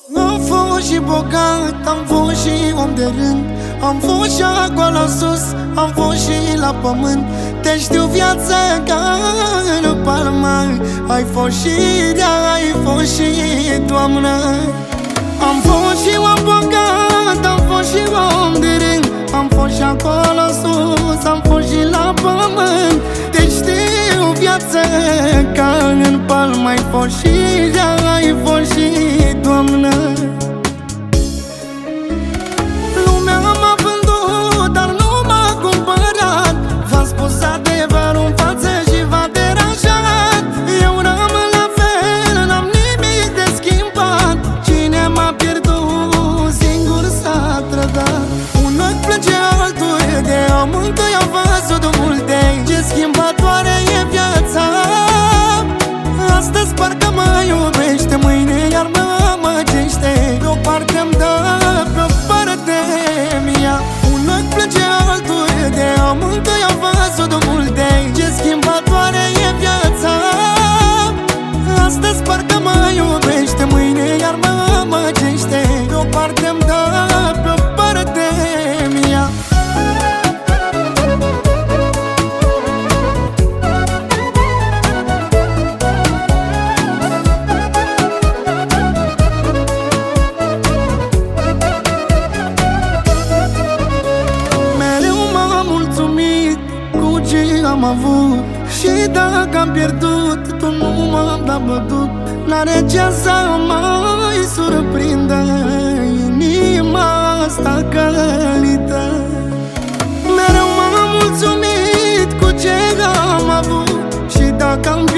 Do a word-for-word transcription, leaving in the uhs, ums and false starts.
Am fost și bogat, am fost și om de rând, am fost și acolo sus, am fost și la pământ. Te știu viața ca în palmă, ai fost și rea, ai fost și toamnă. Am fost și om bogat, am fost și om de rând, am fost și acolo sus, am fost și la pământ. Te știu viața ca în palmă, ai fost și rea, ai fost și toamnă. Lumea m-a vândut, dar nu m-a cumpărat. V-am spus adevărul în față și v-a deranjat. Eu rămân la fel, n-am nimic de schimbat. Cine m-a pierdut, singur s-a trădat. Un ochi plânge altul de amândoi au văzut multe. Ce schimbatoare e viața. Astăzi parcă mă iubește, mâine iar mă amăgește. Pe-o parte-mi dă, pe-o parte-mi ia. Un ochi plânge altul de amândoi au văzut multe. Ce schimbatoare e viața. Astăzi parcă mă iubește, mâine iar mă amăgește. Pe-o parte-mi dă, pe-o parte-mi ia. Am avut și dacă am pierdut, tu nu m-am dat bătut. N-are ce să mai surprindă inima asta călită. Mereu m-am mulțumit cu ce am avut și dacă am pierdut,